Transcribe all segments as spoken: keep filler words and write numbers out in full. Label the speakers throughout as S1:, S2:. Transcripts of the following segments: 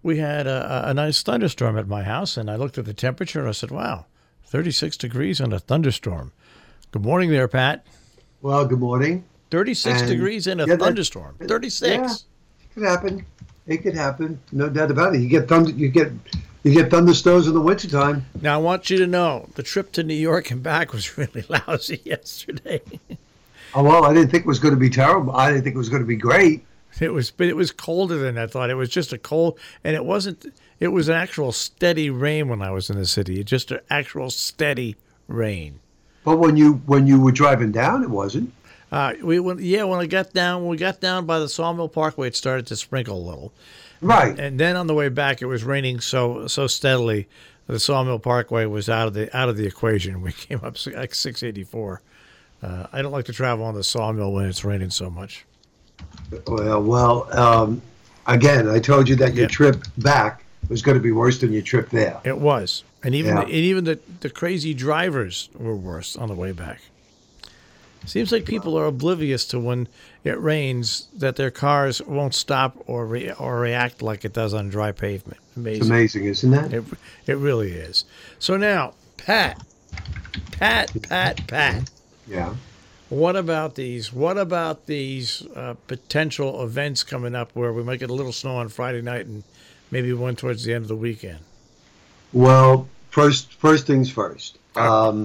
S1: we had a, a nice thunderstorm at my house, and I looked at the temperature and I said, wow, thirty-six degrees on a thunderstorm. Good morning there, Pat.
S2: Well, good morning.
S1: thirty-six
S2: And
S1: degrees in a
S2: yeah, that-
S1: thunderstorm. thirty-six.
S2: Yeah, it could happen. It could happen. No doubt about it. You get thunder, you get you get thunderstorms in the wintertime.
S1: Now, I want you to know the trip to New York and back was really lousy yesterday.
S2: Oh well, I didn't think it was going to be terrible. I didn't think it was going to be great.
S1: It was, but it was colder than I thought. It was just a cold, and it wasn't. It was an actual steady rain when I was in the city. It just an actual steady rain.
S2: But when you when you were driving down, it wasn't.
S1: Uh, we went, yeah. When I got down, when we got down by the Sawmill Parkway, it started to sprinkle a little.
S2: Right.
S1: And then on the way back, it was raining so so steadily. The Sawmill Parkway was out of the out of the equation. We came up si- like six eighty-four. Uh, I don't like to travel on the Sawmill when it's raining so much.
S2: Well, well. Um, again, I told you that your
S1: Yep.
S2: trip back was going to be worse than your trip there.
S1: It was, and even
S2: Yeah.
S1: the, and even the the crazy drivers were worse on the way back. Seems like people are oblivious to when it rains that their cars won't stop or re, or react like it does on dry pavement. Amazing.
S2: It's amazing, isn't it?
S1: It, it really is. So now, Pat, Pat, Pat, Pat.
S2: Yeah.
S1: What about these? What about these uh, potential events coming up where we might get a little snow on Friday night and maybe one towards the end of the weekend?
S2: Well, first first things first. Um,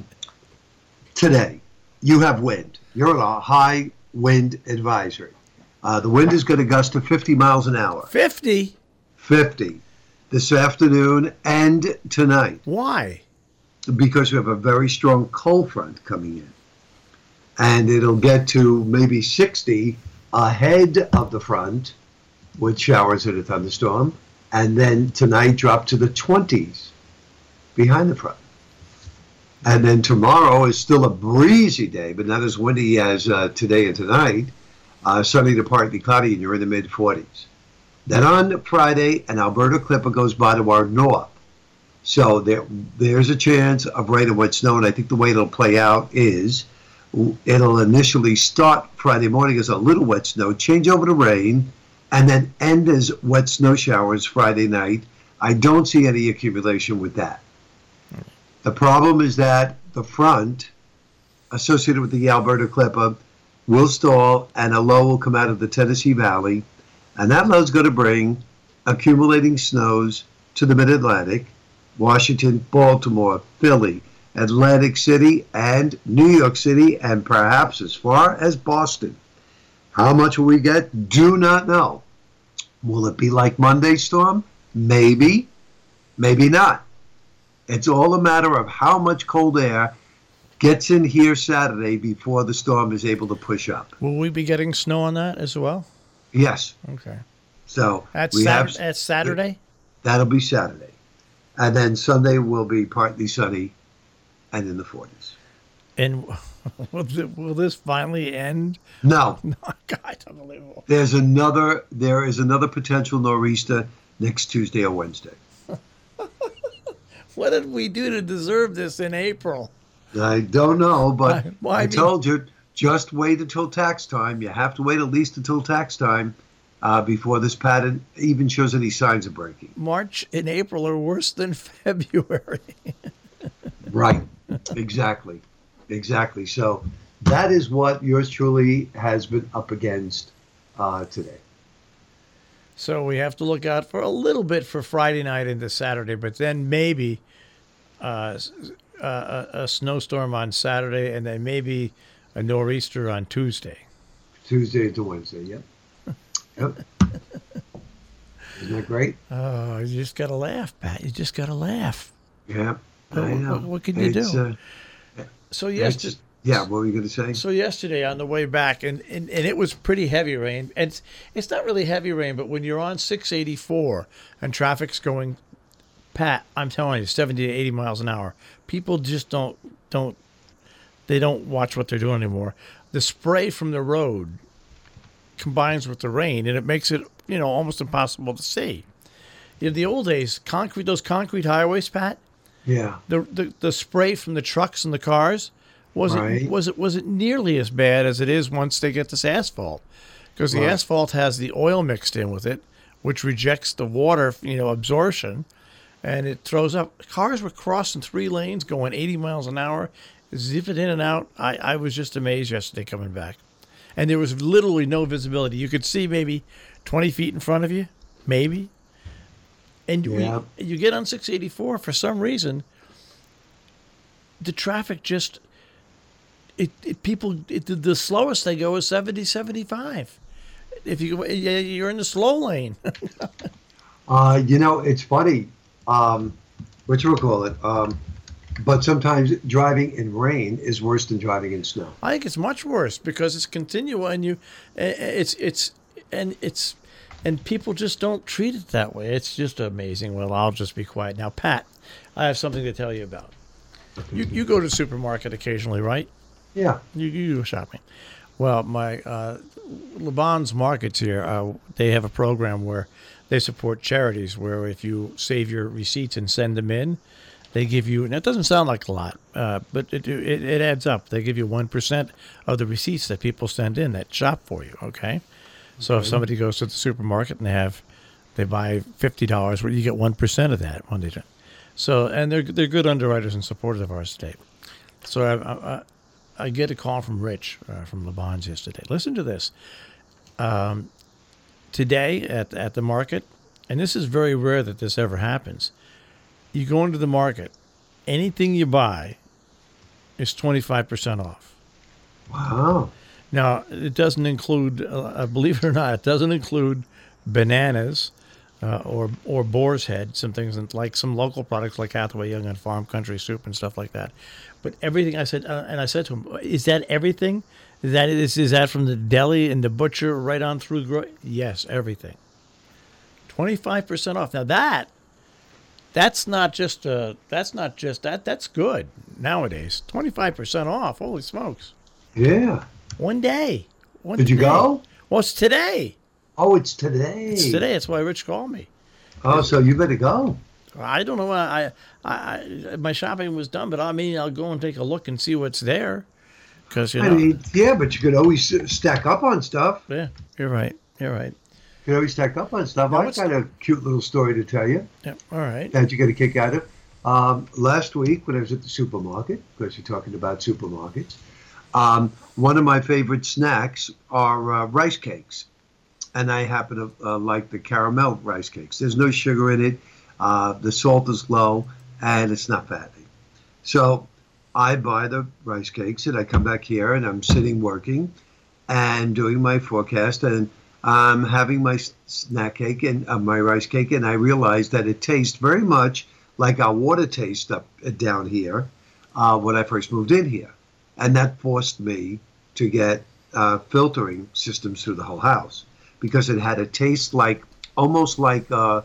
S2: today, you have wind. You're on a high wind advisory. Uh, the wind is going to gust to fifty miles an hour.
S1: fifty?
S2: fifty this afternoon and tonight,
S1: Why?
S2: because we have a very strong cold front coming in. And it'll get to maybe sixty ahead of the front with showers and a thunderstorm. And then tonight drop to the twenties behind the front. And then tomorrow is still a breezy day, but not as windy as uh, today and tonight. Uh, sunny to partly cloudy, and you're in the mid forties. Then on Friday, an Alberta clipper goes by to our north. So there, there's a chance of rain and wet snow, and I think the way it'll play out is it'll initially start Friday morning as a little wet snow, change over to rain, and then end as wet snow showers Friday night. I don't see any accumulation with that. The problem is that the front associated with the Alberta Clipper will stall and a low will come out of the Tennessee Valley. And that low is going to bring accumulating snows to the Mid-Atlantic, Washington, Baltimore, Philly, Atlantic City, and New York City, and perhaps as far as Boston. How much will we get? Do not know. Will it be like Monday's storm? Maybe. Maybe not. It's all a matter of how much cold air gets in here Saturday before the storm is able to push up.
S1: Will we be getting snow on that as well?
S2: Yes.
S1: Okay.
S2: So
S1: That's,
S2: we
S1: Sat-
S2: have
S1: that's Saturday?
S2: that'll be Saturday. And then Sunday will be partly sunny and in the forties.
S1: And will, th- will this finally end?
S2: No,
S1: No, God, unbelievable.
S2: there's another there is another potential nor'easter next Tuesday or Wednesday.
S1: What did we do to deserve this in April?
S2: I don't know, but
S1: Why- why
S2: I
S1: be-
S2: told you, just wait until tax time. You have to wait at least until tax time uh, before this pattern even shows any signs of breaking.
S1: March and April are worse than February.
S2: Right. Exactly. Exactly. So that is what yours truly has been up against uh, today.
S1: So we have to look out for a little bit for Friday night into Saturday, but then maybe uh, s- uh, a, a snowstorm on Saturday, and then maybe a nor'easter on Tuesday.
S2: Tuesday to Wednesday. Yep. Yep. Isn't that great?
S1: Oh, you just got to laugh, Pat. You just got to laugh.
S2: Yeah.
S1: What-
S2: I know.
S1: what- what can you
S2: It's,
S1: do?
S2: Uh,
S1: So
S2: it's
S1: yesterday,
S2: just, yeah. What were you going to say?
S1: so yesterday on the way back, and, and, and it was pretty heavy rain. And it's, it's not really heavy rain, but when you're on six eighty-four and traffic's going, Pat, I'm telling you, seventy to eighty miles an hour, people just don't don't they don't watch what they're doing anymore. The spray from the road combines with the rain, and it makes it, you know, almost impossible to see. In the old days, concrete those concrete highways, Pat,
S2: Yeah.
S1: the the, the spray from the trucks and the cars wasn't
S2: Right.
S1: wasn't wasn't nearly as bad as it is once they get this asphalt, because the
S2: Right.
S1: asphalt has the oil mixed in with it, which rejects the water, you know, absorption, and it throws up. Cars were crossing three lanes, going eighty miles an hour, zipping in and out. I, I was just amazed yesterday coming back. And there was literally no visibility. You could see maybe twenty feet in front of you, maybe. And
S2: Yeah.
S1: we, you get on six eighty-four, for some reason, the traffic just, it, it people, it, the slowest they go is seventy, seventy-five. If you, you're in the slow lane.
S2: Uh, you know, it's funny. Um, what you call it? Um, but sometimes driving in rain is worse than driving in snow.
S1: I think it's much worse because it's continual, and you, it's it's and it's and people just don't treat it that way. It's just amazing. Well, I'll just be quiet now. Pat, I have something to tell you about. You you go to the supermarket occasionally, right?
S2: Yeah.
S1: You you go shopping. Well, my uh, Le Bon's Markets here, uh, they have a program where they support charities. Where if you save your receipts and send them in, they give you, and that doesn't sound like a lot, uh, but it, it it adds up. They give you one percent of the receipts that people send in that shop for you. Okay, so
S2: Okay.
S1: if somebody goes to the supermarket and they have, they buy fifty dollars, well, you get one percent of that. One day. So and they're they're good underwriters and supporters of our state. So I, I, I get a call from Rich uh, from Le Bon's yesterday. Listen to this. Um, today at at the market, and this is very rare that this ever happens. You go into the market, anything you buy is twenty-five percent off.
S2: Wow.
S1: Now, it doesn't include, uh, believe it or not, it doesn't include bananas uh, or or boar's head, some things like some local products like Hathaway Young and Farm Country Soup and stuff like that. But everything I said, uh, and I said to him, is that everything? Is that, is, is that from the deli and the butcher right on through? Gro-? Yes, everything. twenty-five percent off. Now that, That's not just uh that's not just that that's good nowadays. twenty-five percent off. Holy smokes.
S2: Yeah.
S1: One day. One
S2: Did you
S1: day.
S2: go?
S1: Well, it's today.
S2: Oh, it's today.
S1: It's today. That's why Rich called me.
S2: Oh, so you better go.
S1: I don't know. I, I, I my shopping was done, but I mean, I'll go and take a look and see what's there. Because you know,
S2: I mean, yeah, but you could always uh, stack up on stuff.
S1: yeah, you're right. You're right.
S2: You could always stack up on stuff.
S1: Now,
S2: I've
S1: what's-
S2: got a cute little story to tell you
S1: Yeah. All right.
S2: that you get a kick out of. Um, last week when I was at the supermarket, because you're talking about supermarkets, um, one of my favorite snacks are uh, rice cakes. And I happen to uh, like the caramel rice cakes. There's no sugar in it. Uh, the salt is low, and it's not fattening. So I buy the rice cakes, and I come back here, and I'm sitting working and doing my forecast, and I'm having my s- snack cake and uh, my rice cake, and I realize that it tastes very much like our water tastes up uh, down here uh, when I first moved in here. And that forced me to get uh, filtering systems through the whole house because it had a taste like, almost like uh,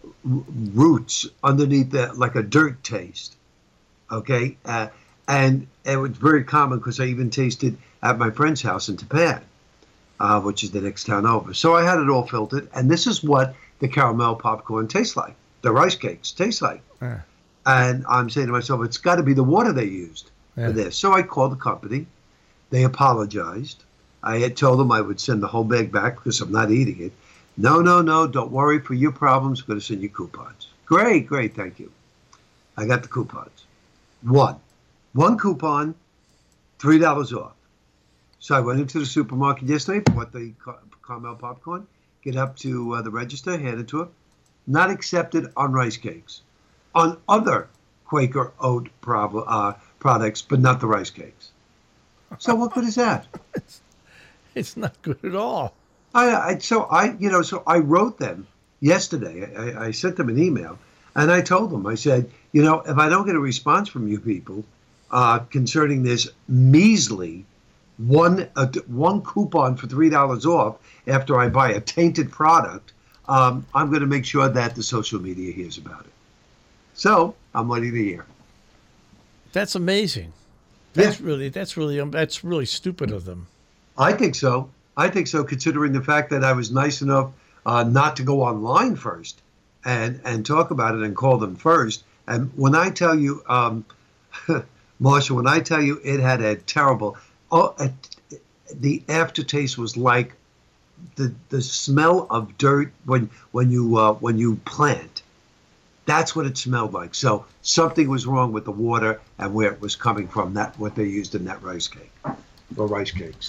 S2: roots underneath the, like a dirt taste. Okay, uh, and it was very common because I even tasted at my friend's house in Tapan, uh, which is the next town over. So I had it all filtered, and this is what the caramel popcorn tastes like. The rice cakes taste like.
S1: Yeah.
S2: And I'm saying to myself, it's got to be the water they used
S1: Yeah.
S2: for this. So I called the company. They apologized. I had told them I would send the whole bag back because I'm not eating it. No, no, no, don't worry for your problems. I'm going to send you coupons. Great, great, thank you. I got the coupons. One. One coupon, three dollars off. So I went into the supermarket yesterday, bought the car- caramel popcorn, get up to uh, the register, hand it to her. Not accepted on rice cakes. On other Quaker oat prob- uh, products, but not the rice cakes. So what good is that?
S1: It's not good at all.
S2: I, I so I you know so I wrote them yesterday. I, I sent them an email, and I told them, I said, you know, if I don't get a response from you people uh, concerning this measly one uh, one coupon for three dollars off after I buy a tainted product, um, I'm going to make sure that the social media hears about it. So I'm waiting to hear.
S1: That's amazing. That's really that's really um, that's really stupid of them.
S2: I think so. I think so, considering the fact that I was nice enough uh, not to go online first and, and talk about it and call them first. And when I tell you, um, Marsha, when I tell you it had a terrible, oh, it, the aftertaste was like the the smell of dirt when when you uh, when you plant. That's what it smelled like. So something was wrong with the water and where it was coming from. That what they used in that rice cake or rice cakes.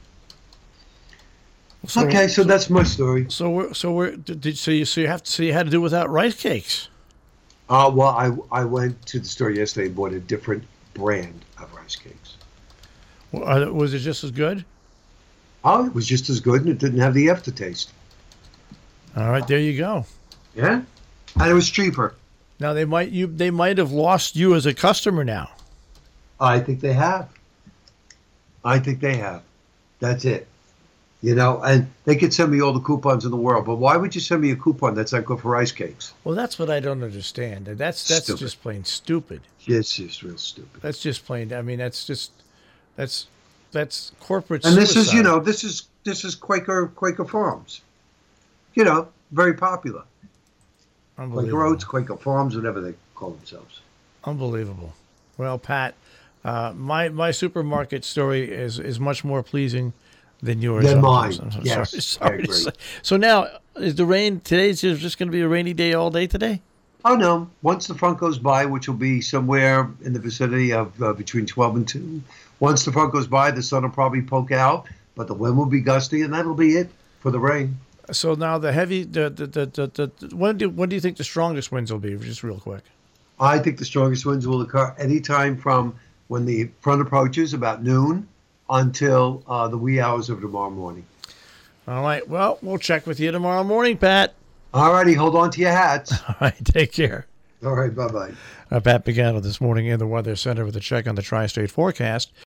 S1: So,
S2: Okay, so that's my story.
S1: So we're so we're did so you so you have to so you had to do without rice cakes.
S2: Uh, well, I I went to the store yesterday and bought a different brand of rice cakes.
S1: Well, are- Was it just as good?
S2: Oh, it was just as good and it didn't have the aftertaste.
S1: All right, there you go.
S2: Yeah, and it was cheaper.
S1: Now they might you they might have lost you as a customer now.
S2: I think they have. I think they have. That's it. You know, and they could send me all the coupons in the world, but why would you send me a coupon that's not good for rice cakes?
S1: Well, that's what I don't understand. That's that's
S2: Stupid.
S1: just plain stupid.
S2: It's just real stupid.
S1: That's just plain. I mean, that's just that's that's corporate.
S2: And this is, you
S1: suicide.
S2: know, this is this is Quaker Quaker Farms. You know, very popular. Quaker
S1: Unbelievable.
S2: Oats, Quaker Farms, whatever they call themselves.
S1: Unbelievable. Well, Pat, uh, my my supermarket story is is much more pleasing than yours.
S2: Than
S1: I'm-
S2: mine.
S1: I'm sorry-
S2: Yes,
S1: sorry
S2: I
S1: to
S2: agree.
S1: say. So now is the rain today's just going to be a rainy day all day today?
S2: Oh no! Once the front goes by, which will be somewhere in the vicinity of uh, between twelve and two. Once the front goes by, the sun will probably poke out, but the wind will be gusty, and that'll be it for the rain.
S1: So now the heavy the the the, the, the when do when do you think the strongest winds will be? Just real quick.
S2: I think the strongest winds will occur anytime from when the front approaches about noon until uh, the wee hours of tomorrow morning.
S1: All right. Well, we'll check with you tomorrow morning, Pat.
S2: All righty, hold on to your hats.
S1: All right. Take care.
S2: All right, bye bye.
S1: Uh, Pat Pagano this morning in the Weather Center with a check on the tri-state forecast.